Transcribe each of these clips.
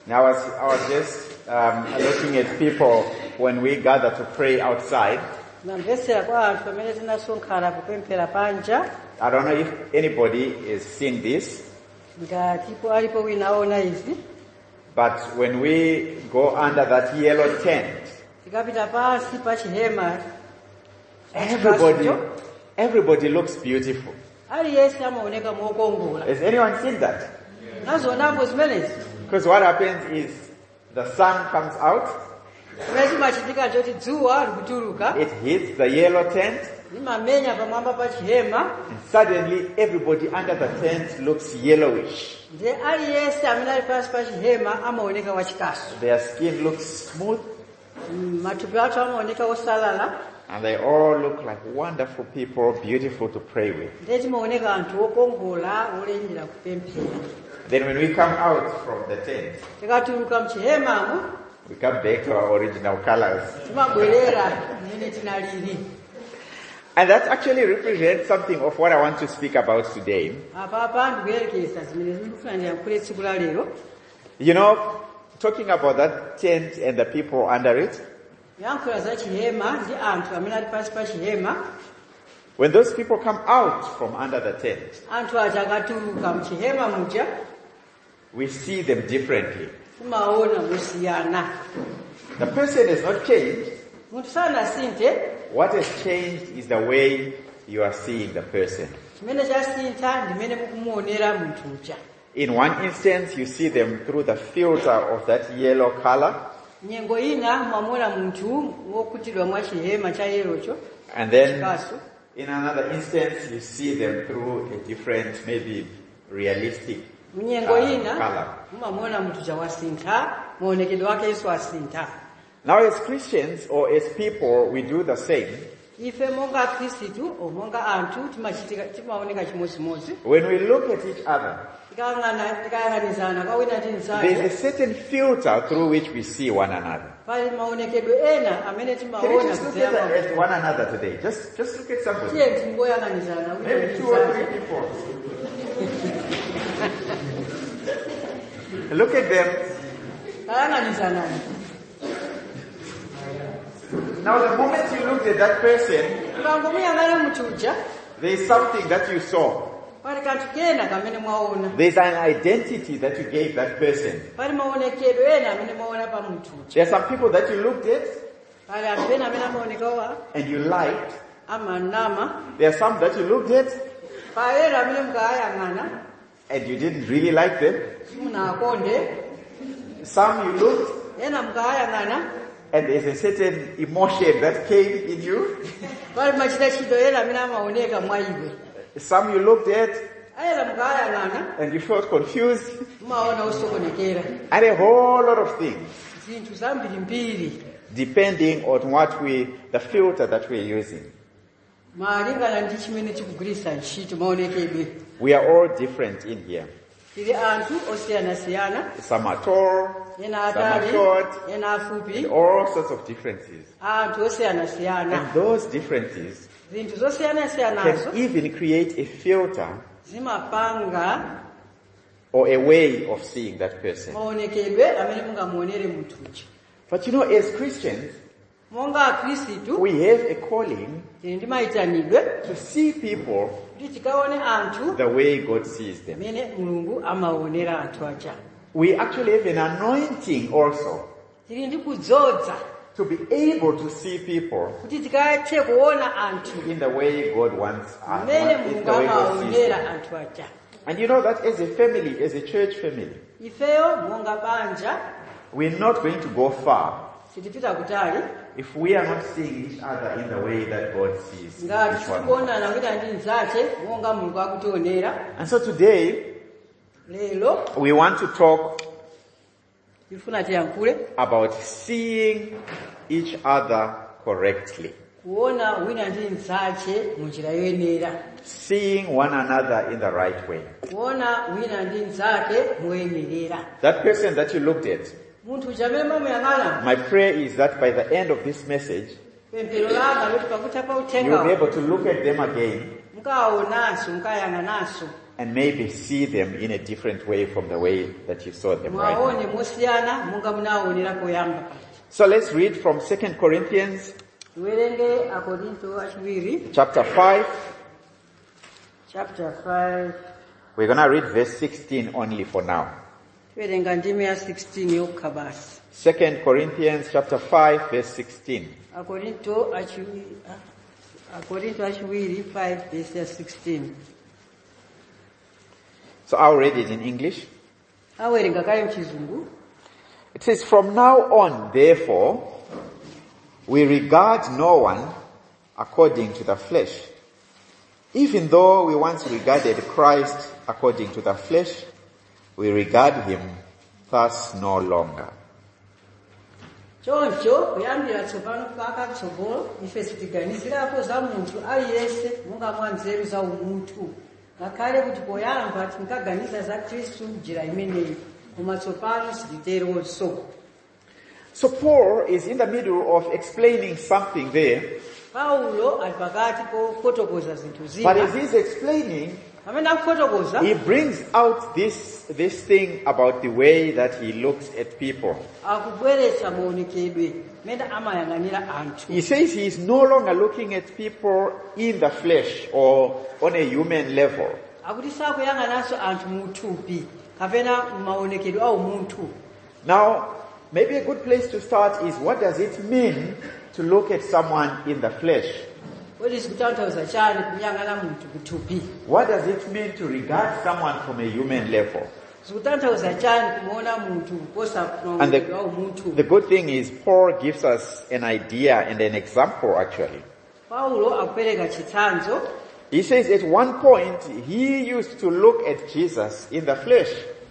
Now I was just looking at people when we gather to pray outside. I don't know if anybody has seen this, but when we go under that yellow tent, everybody looks beautiful. Has anyone seen that? Because what happens is the sun comes out, it hits the yellow tent, and suddenly everybody under the tent looks yellowish. Their skin looks smooth, and they all look like wonderful people, beautiful to pray with. Then when we come out from the tent, we come back to our original colors. And that actually represents something of what I want to speak about today. You know, talking about that tent and the people under it, when those people come out from under the tent, we see them differently. The person has not changed. What has changed is the way you are seeing the person. In one instance, you see them through the filter of that yellow color. And then, in another instance, you see them through a different, maybe realistic color. Now as Christians or as people, we do the same. When we look at each other, there's a certain filter through which we see one another. Can you just look at one another today? Just look at somebody. Maybe 2 or 3 people. Look at them. Now the moment you looked at that person, there is something that you saw. There's an identity that you gave that person. There are some people that you looked at and you liked. There are some that you looked at and you didn't really like them. Some you looked and there's a certain emotion that came in you. Some you looked at and you felt confused. And a whole lot of things. Depending on the filter that we're using. We are all different in here. Some are tall, some are short, and all sorts of differences. And those differences can even create a filter or a way of seeing that person. But you know, as Christians, we have a calling to see people the way God sees them. We actually have an anointing also to be able to see people in the way God wants us, in the way God sees them. And you know that as a family, as a church family, we're not going to go far if we are not seeing each other in the way that God sees each one. And so today, we want to talk about seeing each other correctly. Seeing one another in the right way. That person that you looked at, my prayer is that by the end of this message, you'll be able to look at them again and maybe see them in a different way from the way that you saw them right now. So let's read from 2 Corinthians chapter 5. Chapter 5. We're going to read verse 16 only for now. 2 Corinthians chapter 5 verse 16. Akorinto 5 verse 16. So I'll read it in English. It says, from now on, therefore, we regard no one according to the flesh. Even though we once regarded Christ according to the flesh, we regard him thus no longer. Choncho kuyambira tsopano mpaka tsogolo ife sitiganizirapo za munthu aliyense monga mwa nzeru za umunthu. Ngakhale kuti poyamba tinkaganiza za Khristu njira imeneyi, koma tsopano sititeronso. So Paul is in the middle of explaining something there. Paulo ali pakati pofotokoza zinthu zina. But as he's explaining, he brings out this thing about the way that he looks at people. He says he is no longer looking at people in the flesh or on a human level. Now, maybe a good place to start is, what does it mean to look at someone in the flesh? What does it mean to regard someone from a human level? And the good thing is, Paul gives us an idea and an example actually. He says at one point, he used to look at Jesus in the flesh.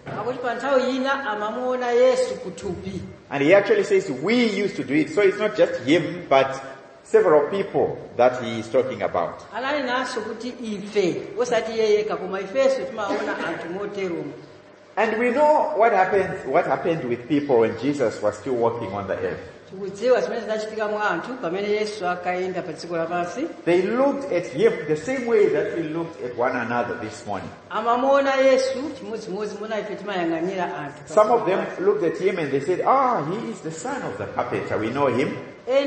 And he actually says we used to do it. So it's not just him, but several people that he is talking about. And we know what happened with people when Jesus was still walking on the earth. They looked at him the same way that we looked at one another this morning. Some of them looked at him and they said, he is the son of the carpenter. We know him. We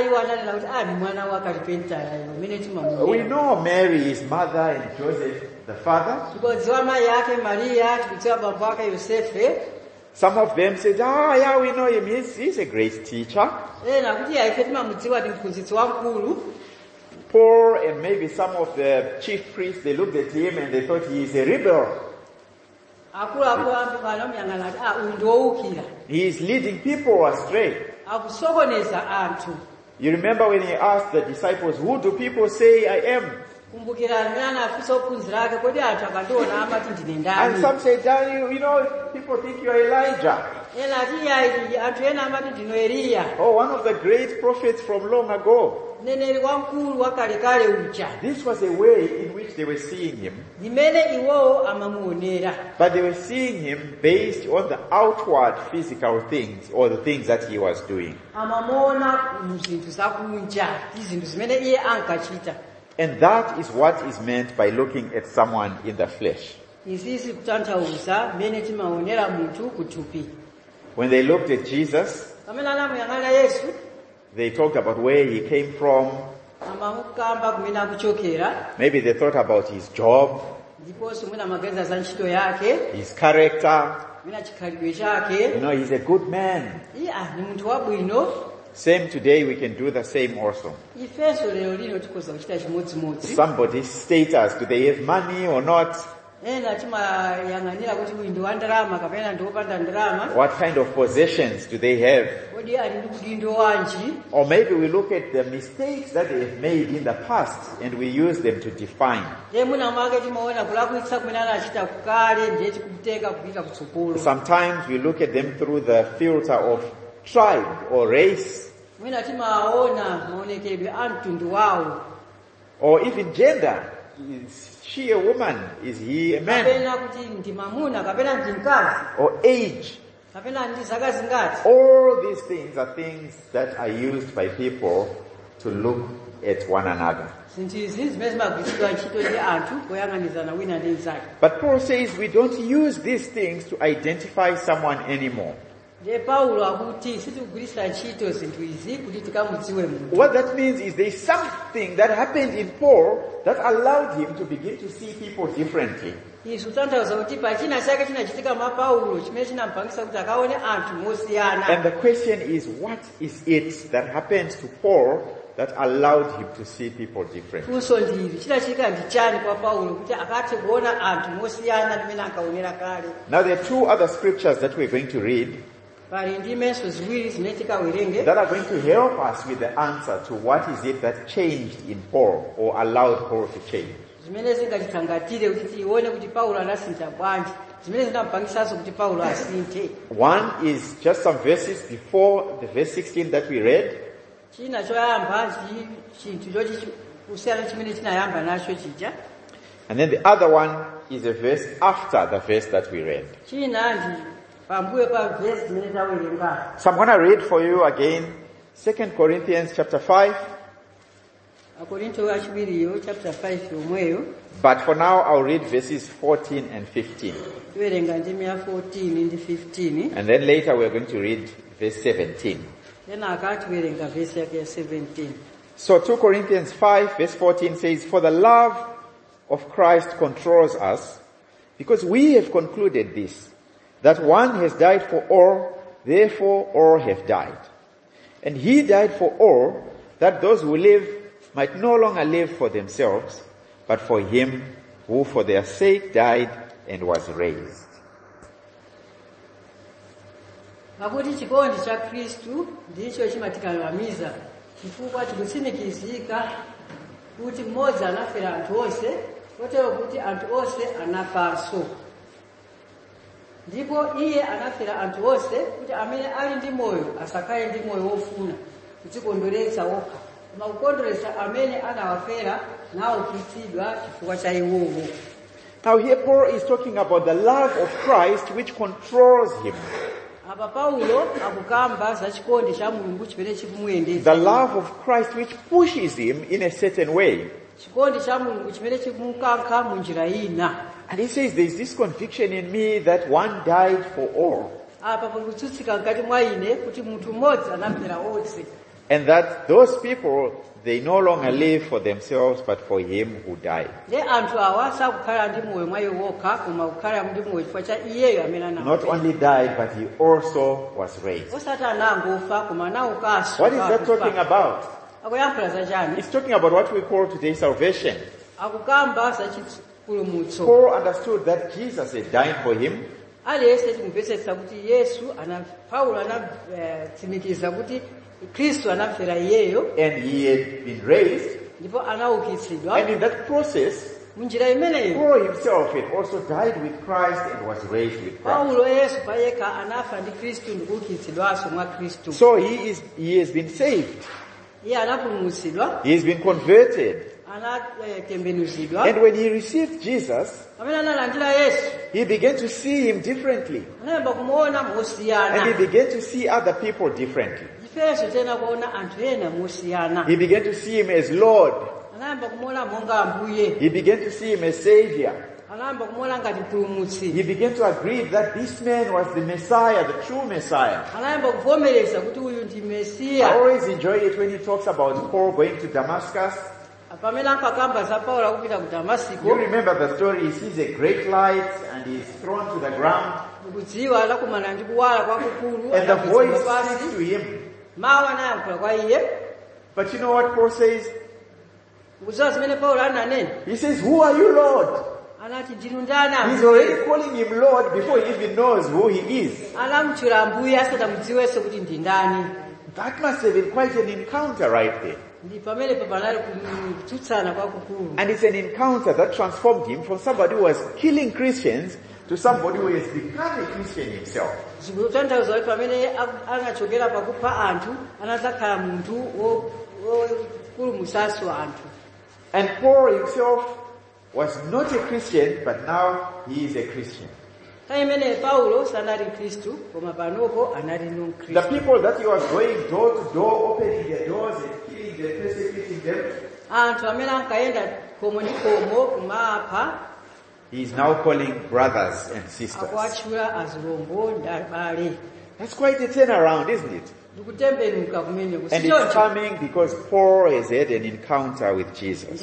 know Mary, his mother, and Joseph, the father. Some of them said, yeah, we know him. He's a great teacher. Paul and maybe some of the chief priests, they looked at him and they thought he is a rebel. He is leading people astray. You remember when he asked the disciples, who do people say I am? And some say, people think you are Elijah. Or one of the great prophets from long ago. This was a way in which they were seeing him. But they were seeing him based on the outward physical things or the things that he was doing. And that is what is meant by looking at someone in the flesh. When they looked at Jesus, they talked about where he came from. Maybe they thought about his job, his character. He's a good man. Same today, we can do the same also. Somebody's status, do they have money or not? What kind of possessions do they have? Or maybe we look at the mistakes that they have made in the past and we use them to define. Sometimes we look at them through the filter of tribe or race. Or even gender. Is she a woman? Is he a man? Or age. All these things are things that are used by people to look at one another. But Paul says we don't use these things to identify someone anymore. What that means is there is something that happened in Paul that allowed him to begin to see people differently. And the question is, what is it that happened to Paul that allowed him to see people differently? Now there are two other scriptures that we're going to read that are going to help us with the answer to what is it that changed in Paul or allowed Paul to change. One is just some verses before the verse 16 that we read. And then the other one is a verse after the verse that we read. So I'm going to read for you again 2 Corinthians chapter 5. But for now I'll read verses 14 and 15. And then later we're going to read verse 17. So 2 Corinthians 5 verse 14 says, "For the love of Christ controls us, because we have concluded this, that one has died for all, therefore all have died. And he died for all, that those who live might no longer live for themselves, but for him who for their sake died and was raised." Pakuti chikondi cha Kristu ndicho chimatikakamiza chifukwa chikutsimikizika kuti mmodzi anafera anthu onse, kotero kuti anthu onse anafanso. Ndipo iye anafera anthu onse kuti amene ali ndi moyo asakhale ndi moyo wofuna kudzikondweretsa okha, koma kukondweretsa amene anawafera nawo kuitsidwa chifukwa cha iwowo. Now here Paul is talking about the love of Christ which controls him. The love of Christ which pushes him in a certain way. And he says there is this conviction in me that one died for all. And that those people, they no longer live for themselves but for him who died. Not only died, but he also was raised. What is that talking about? It's talking about what we call today salvation. Paul understood that Jesus had died for him. And he had been raised. And in that process, Paul himself had also died with Christ and was raised with Christ. So he has been saved. He has been converted. And when he received Jesus, he began to see him differently. And he began to see other people differently. He began to see him as Lord. He began to see him as Savior. He began to agree that this man was the Messiah, the true Messiah. I always enjoy it when he talks about Paul going to Damascus. You remember the story, he sees a great light and he is thrown to the ground. And the voice speaks to him. But you know what Paul says? He says, "Who are you, Lord?" He's already calling him Lord before he even knows who he is. That must have been quite an encounter right there. And it's an encounter that transformed him from somebody who was killing Christians to somebody who has become a Christian himself. And Paul himself was not a Christian, but now he is a Christian. The people that he was going door to door, opening their doors and killing them, persecuting them, he is now calling brothers and sisters. That's quite a turnaround, isn't it? And it's coming because Paul has had an encounter with Jesus.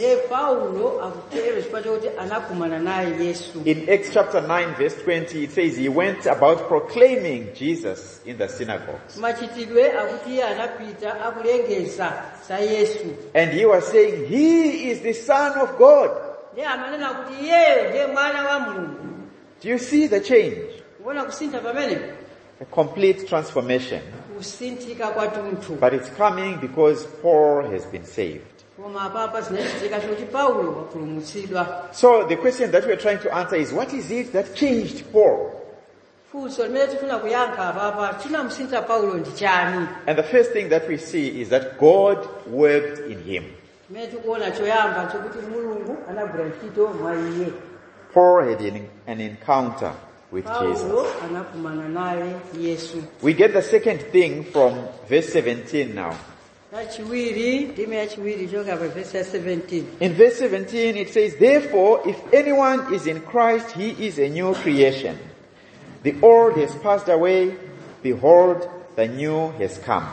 In Acts chapter 9 verse 20 it says he went about proclaiming Jesus in the synagogues. And he was saying, he is the Son of God. Do you see the change? A complete transformation. But it's coming because Paul has been saved. So the question that we're trying to answer is, what is it that changed Paul? And the first thing that we see is that God worked in him. Paul had an encounter with Jesus. We get the second thing from verse 17 now. In verse 17 it says, therefore, if anyone is in Christ, he is a new creation. The old has passed away, behold, the new has come.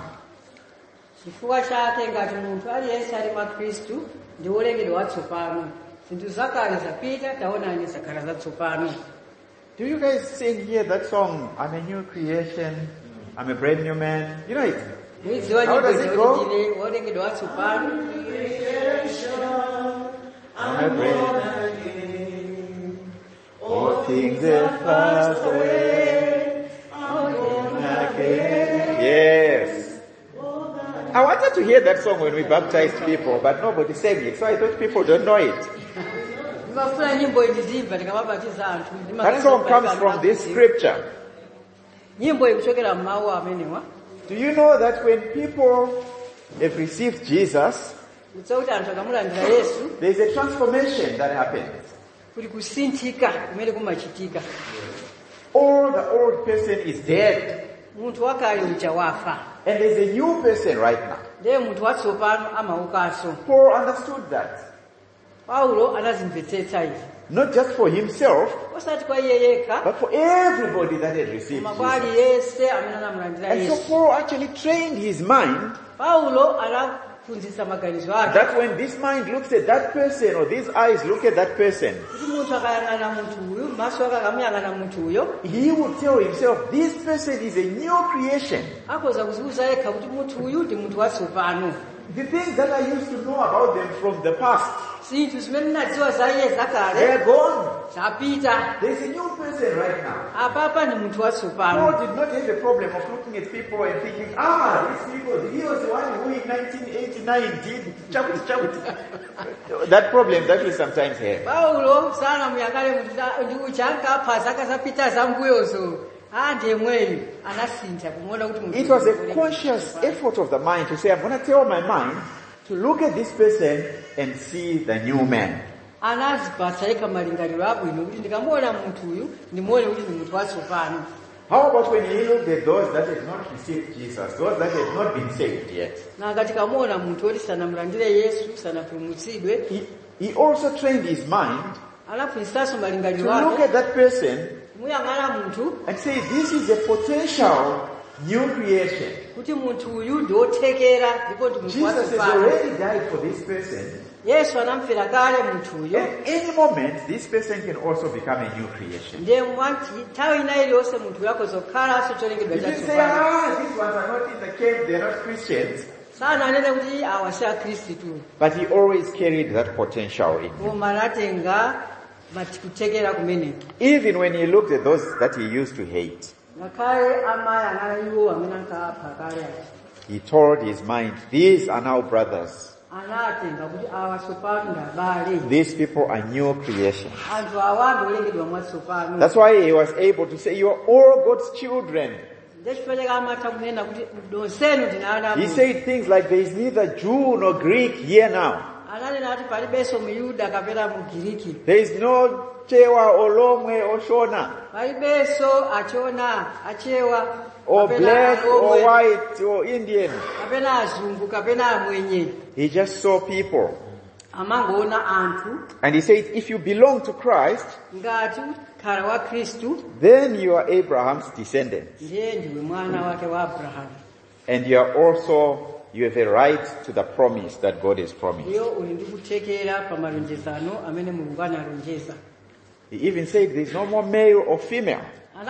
Do you guys sing here that song, I'm a new creation, I'm a brand new man? You know it? How does it go? I'm a brand new, all things have passed away, I'm born again. Yes. I wanted to hear that song when we baptized people, but nobody sang it, so I thought people don't know it. That song comes from this scripture. Do you know that when people have received Jesus, there's a transformation that happens? All the old person is dead. And there's a new person right now. Paul understood that. Not just for himself, but for everybody that had received Jesus. And so Paul actually trained his mind that when this mind looks at that person or these eyes look at that person, he would tell himself, this person is a new creation. The things that I used to know about them from the past, they are gone. There's a new person right now. Paul did not have a problem of looking at people and thinking, these people, he was the one who in 1989 did chabut. That problem that we sometimes have. It was a conscious effort of the mind to say, I'm going to tell my mind to look at this person and see the new man. How about when he looked at those that had not received Jesus, those that had not been saved yet? He also trained his mind to look at that person and say, this is a potential new creation. Jesus has already died for this person. At any moment, this person can also become a new creation. You can say, these ones are not in the camp, they are not Christians. But he always carried that potential in him. Even when he looked at those that he used to hate, he told his mind, these are now brothers. These people are new creations. That's why he was able to say, you are all God's children. He said things like, there is neither Jew nor Greek here now. There is no Chewa or Lomwe or Shona, or black or white or Indian. He just saw people. And he said, if you belong to Christ, then you are Abraham's descendant. And you have a right to the promise that God has promised. He even said there's no more male or female. I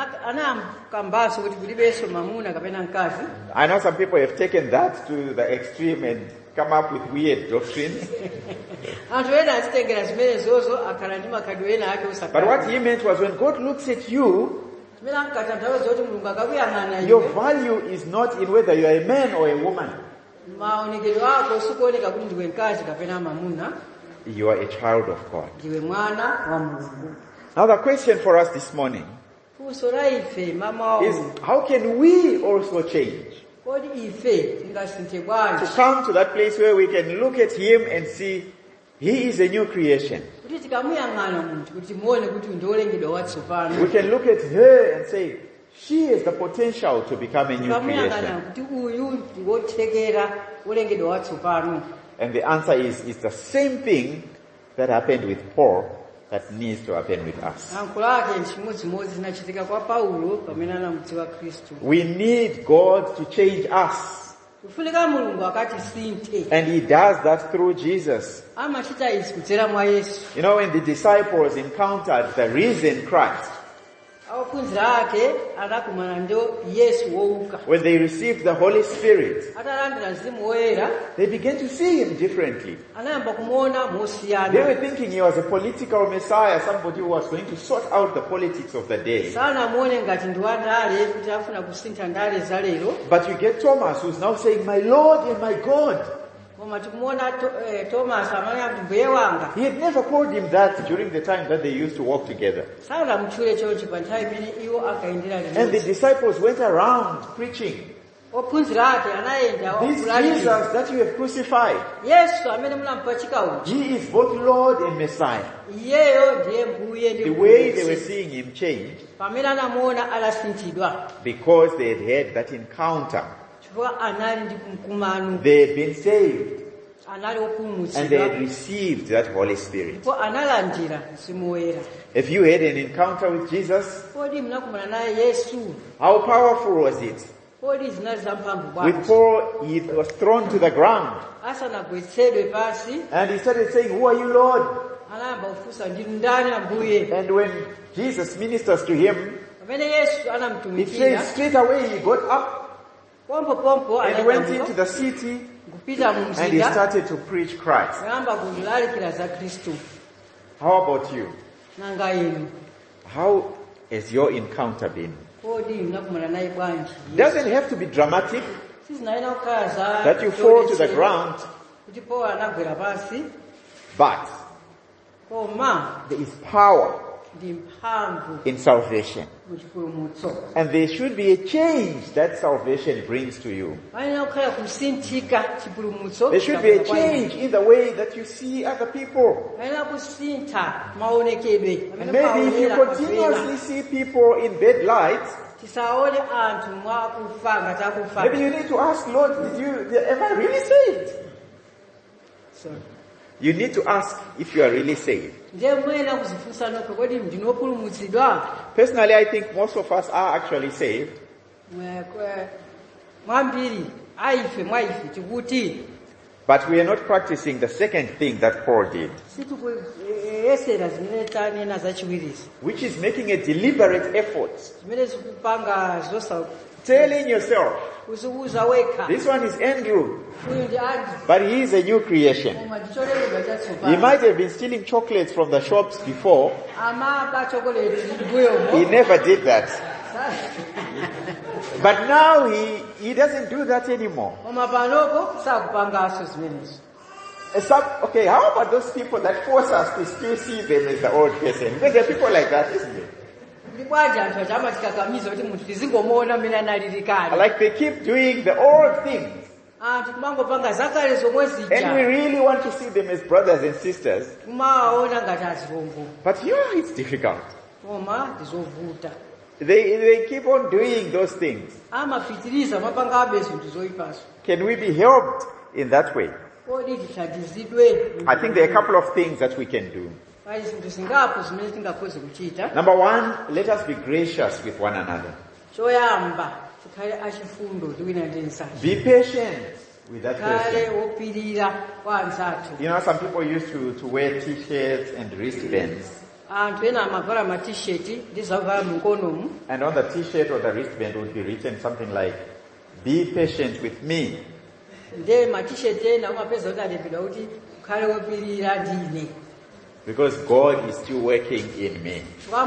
know some people have taken that to the extreme and come up with weird doctrines. But what he meant was, when God looks at you, your value is not in whether you are a man or a woman. You are a child of God. Now the question for us this morning is, how can we also change? To come to that place where we can look at him and see he is a new creation. We can look at her and say, she has the potential to become a new creation. And the answer is, it's the same thing that happened with Paul that needs to happen with us. We need God to change us. And he does that through Jesus. You know, when the disciples encountered the risen Christ, when they received the Holy Spirit, they began to see him differently. They were thinking he was a political Messiah, somebody who was going to sort out the politics of the day. But you get Thomas, who's now saying, my Lord and my God. He had never called him that during the time that they used to walk together. And the disciples went around preaching, this Jesus that you have crucified, he is both Lord and Messiah. The way they were seeing him changed, because they had had that encounter. They had been saved, and they had received that Holy Spirit. If you had an encounter with Jesus, how powerful was it? With Paul, he was thrown to the ground, and he started saying, who are you, Lord? And when Jesus ministers to him, it says straight away he got up and he went into the city and he started to preach Christ. How about you? How has your encounter been? It doesn't have to be dramatic, that you fall to the ground, but there is power in salvation. And there should be a change that salvation brings to you. There should be a change in the way that you see other people. And maybe if you continuously see people in bad light, maybe you need to ask, Lord, am I really saved? You need to ask if you are really saved. Personally, I think most of us are actually saved. But we are not practicing the second thing that Paul did, which is making a deliberate effort. Telling yourself, this one is Andrew, but he is a new creation. He might have been stealing chocolates from the shops before. He never did that. But now he doesn't do that anymore. Okay, how about those people that force us to still see them as the old person? Because there are people like that, isn't it? Like they keep doing the old things. And we really want to see them as brothers and sisters. But it's difficult. They keep on doing those things. Can we be helped in that way? I think there are a couple of things that we can do. Number one, let us be gracious with one another. Be patient with that person. Some people used to wear t-shirts and wristbands. And on the t-shirt or the wristband would be written something like, "Be patient with me." Because God is still working in me.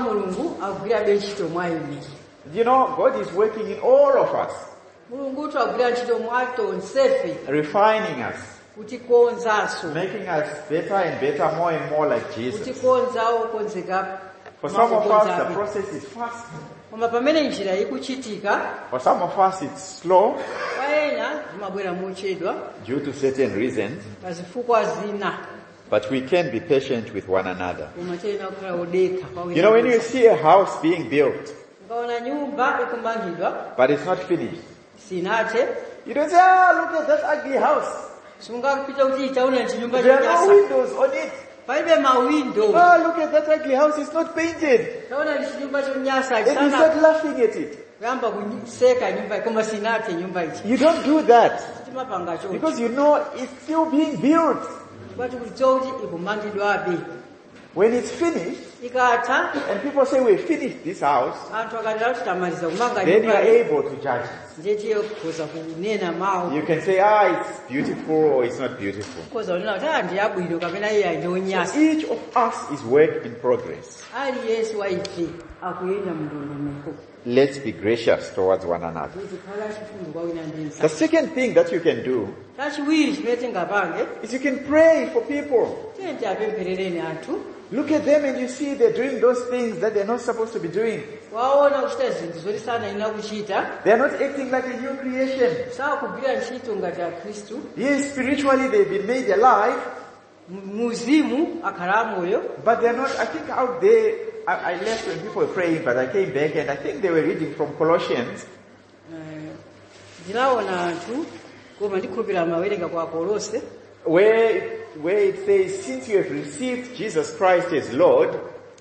God is working in all of us. Refining us. Making us better and better, more and more like Jesus. For some of us, the process is fast. For some of us, it's slow due to certain reasons. But we can be patient with one another. When you see a house being built, but it's not finished, you don't say, look at that ugly house. There are no windows on it. Look at that ugly house, it's not painted. And you start laughing at it. You don't do that. Because it's still being built. When it's finished, and people say we finished this house, then you are able to judge it. You can say, it's beautiful or it's not beautiful. So each of us is work in progress. Let's be gracious towards one another. The second thing that you can do is you can pray for people. Look at them and you see they're doing those things that they're not supposed to be doing. They are not acting like a new creation. Yes, spiritually they've been made alive. But they're not, I think out there, I left when people were praying, but I came back and I think they were reading from Colossians. Where it says, since you have received Jesus Christ as Lord,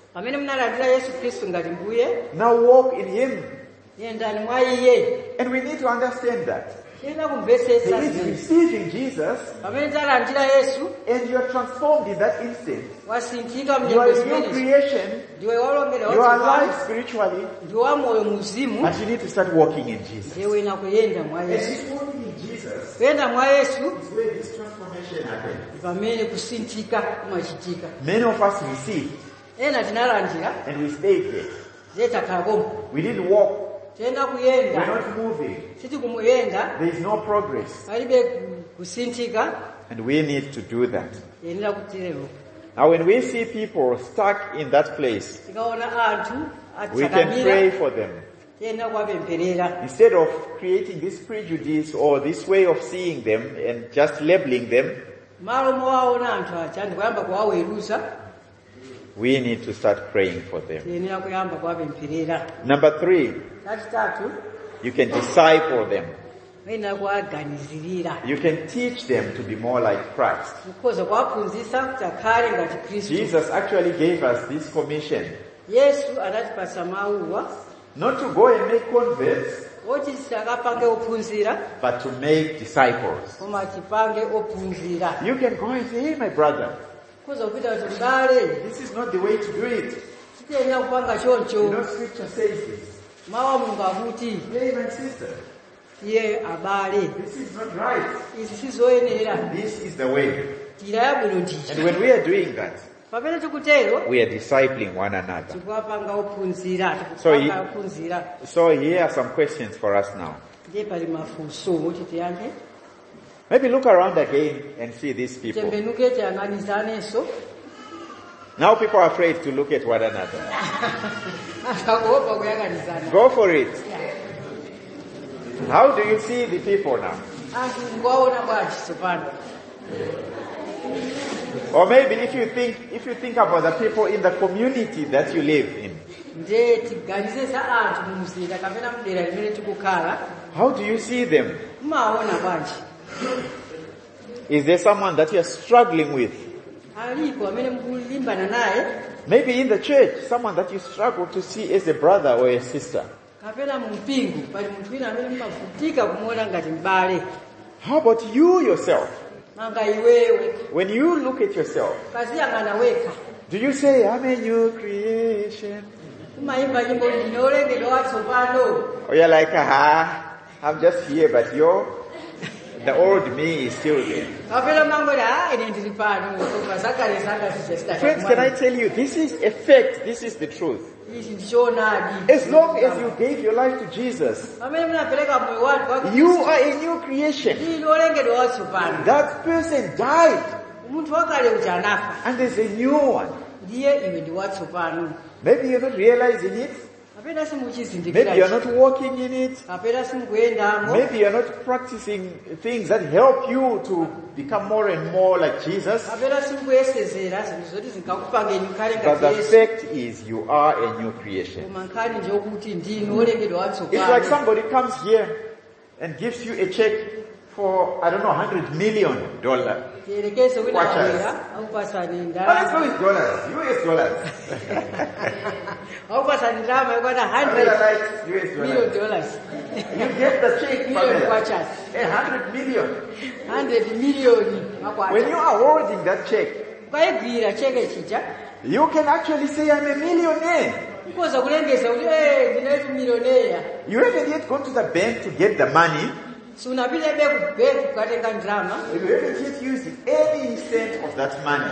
now walk in Him. And we need to understand that. There is receiving Jesus, and you are transformed in that instant. You are a new creation. You are alive spiritually. But you need to start walking in Jesus. And this walking in Jesus is where this transformation happens. Many of us receive, and we stay here. We didn't walk. We're not moving. There is no progress. And we need to do that. Now when we see people stuck in that place, we can pray for them. Instead of creating this prejudice or this way of seeing them and just labeling them, we need to start praying for them. Number 3, you can disciple them. You can teach them to be more like Christ. Jesus actually gave us this commission. Not to go and make converts, but to make disciples. You can go and say, hey my brother, this is not the way to do it. Scripture says this. Hey my sister, this is not right. This is the way. And when we are doing that, we are discipling one another. So here are some questions for us now. Maybe look around again and see these people. Now people are afraid to look at one another. Go for it. How do you see the people now? Or maybe if you think about the people in the community that you live in. How do you see them? Is there someone that you are struggling with? Maybe in the church, someone that you struggle to see as a brother or a sister. How about you yourself? When you look at yourself, do you say, I'm a new creation? Or you're like, I'm just here, but the old me is still there. Friends, can I tell you, this is a fact, this is the truth. As long as you gave your life to Jesus, you are a new creation. That person died, and there's a new one. Maybe you're not realizing it. Maybe you're not walking in it. Maybe you're not practicing things that help you to become more and more like Jesus. But the fact is, you are a new creation. It's like somebody comes here and gives you a check for, I don't know, $100 million. But let's go with dollars, US dollars. $100 million. You get the check, $100 million. When you are holding that check, you can actually say, I'm a millionaire. You haven't yet gone to the bank to get the money. You haven't yet used any cent of that money.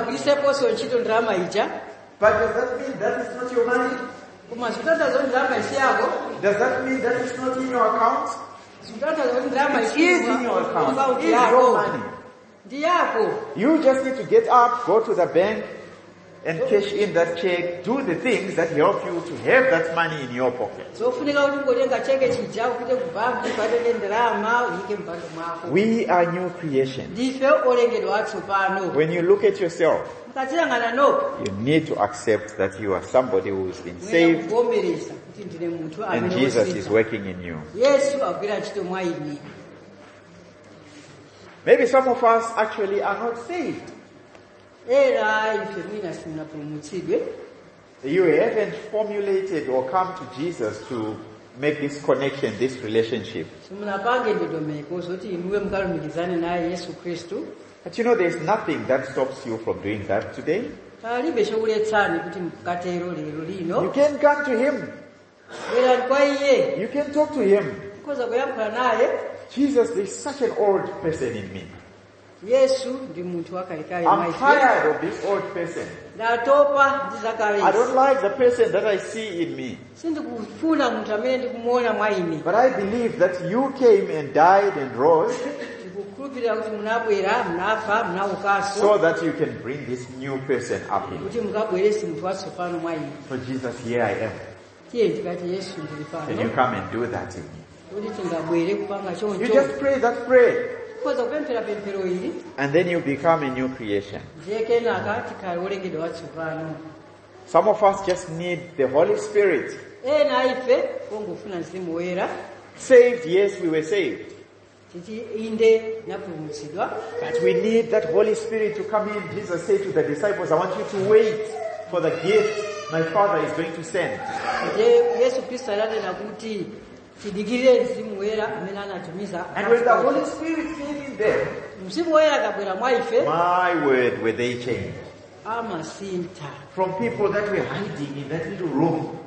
But does that mean that is not your money? Does that mean that it's not in your account? It is in your account. It is your money. You just need to get up, go to the bank, and cash in that check, do the things that help you to have that money in your pocket. We are new creations. When you look at yourself, you need to accept that you are somebody who has been saved and Jesus is working in you. Maybe some of us actually are not saved. You haven't formulated or come to Jesus to make this connection, this relationship. But you know, there's nothing that stops you from doing that today. You can come to Him. You can talk to Him. Jesus, there's such an old person in me. I'm tired of this old person. I don't like the person that I see in me. But I believe that you came and died and rose so that you can bring this new person up in me. So Jesus, here I am. Can you come and do that in me? You just pray that prayer. And then you become a new creation. Some of us just need the Holy Spirit. Saved, yes, we were saved. But we need that Holy Spirit to come in. Jesus said to the disciples, I want you to wait for the gift my Father is going to send. And when the Holy Spirit came in them, my word, were they changed. From people that were hiding in that little room,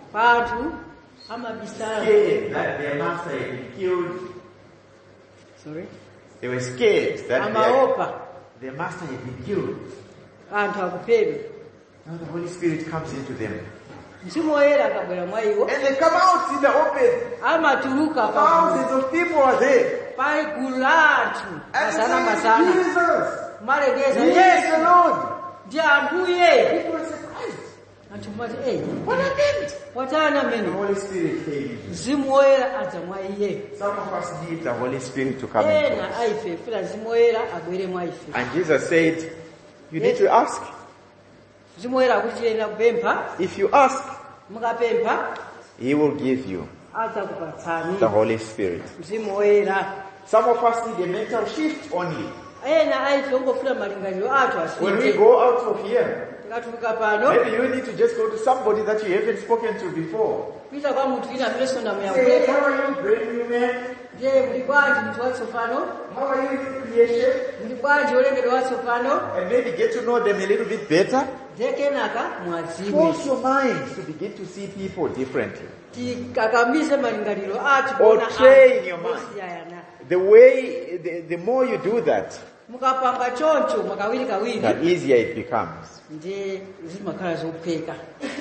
scared that their master had been killed. Sorry? They were scared that their master had been killed. Now the Holy Spirit comes into them. And they come out in the open. Thousands of people are there. And Jesus, He is the Lord. People are surprised. anthu mati hey, What happened? watana The mene Holy Spirit came in. mzimu woyera adza mwa iye Some of us need the Holy Spirit to come into ena us. aife funa mzimu woyera abwere mwa ife And Jesus said, you need to ask. mzimu woyera akuti tiyenera kupempha If you ask, mukapempha He will give you adza kupatsani the Holy Spirit. mzimu woyera. Some of us need a mental shift only. ena aife ongofuna malingaliro athu When we asinte go out of here, tikatuluka pano maybe you need to just go to somebody that you haven't spoken to before. pita kwa munthu ina amene Say, sonamuyakupeka how are you, brand new man? ndiye muli bwanji munthu watsopano How are you in creation? muli bwanji olengedwa watsopano And maybe get to know them a little bit better. ndiye kenaka mwadziwe Force your mind to begin to see people differently. tikakamize malingaliro athu Or kuona train anthu your mind. osiyana. The way, the more you do that, mukapanga choncho the mwakawirikawiri easier it becomes. ndiye zimakhala zopheka.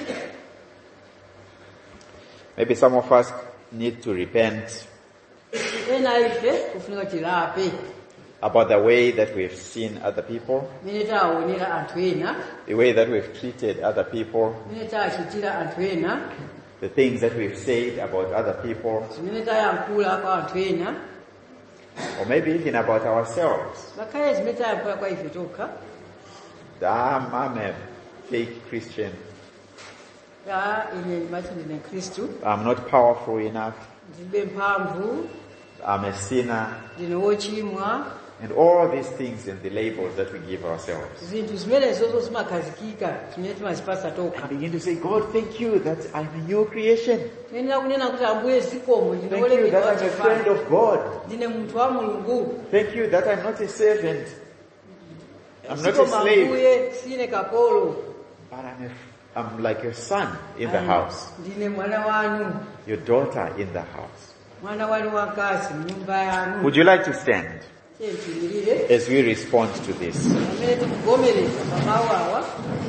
Maybe some of us need to repent ena ife kufunika tilape about the way that we've seen other people, mene taonera anthu ena, the way that we've treated other people, mene tachitira anthu ena, the things that we've said about other people, zimene tayankhula kwa anthu ena, or maybe even about ourselves. ngakhale zimene tayankhula kwa ife tokha. I'm a fake Christian. Ya ine ndimati ndine Khristu, I'm not powerful enough. ndilibe mphamvu, I'm a sinner. ndine wochimwa. And all these things and the labels that we give ourselves. Zinthu zimenezozo zimakhazikika zimene timazipasa tokha. And begin to say, God, thank you that I'm a new creation. Nenera kunena kuti Ambuye zikomo ndine Thank you wolengedwa that I'm a friend watsopano, of God. ndine munthu wa Mulungu. Thank you that I'm not a servant. I'm not a Zikomo slave. Ambuye sine kapolo, But I'm like your son in the house. ndine mwana wanu, Your daughter in the house. mwana wanu wakazi mnyumba yanu. Would you like to stand Tiye tiyimirire as we respond to this? pamene tikuvomereza mawu awa.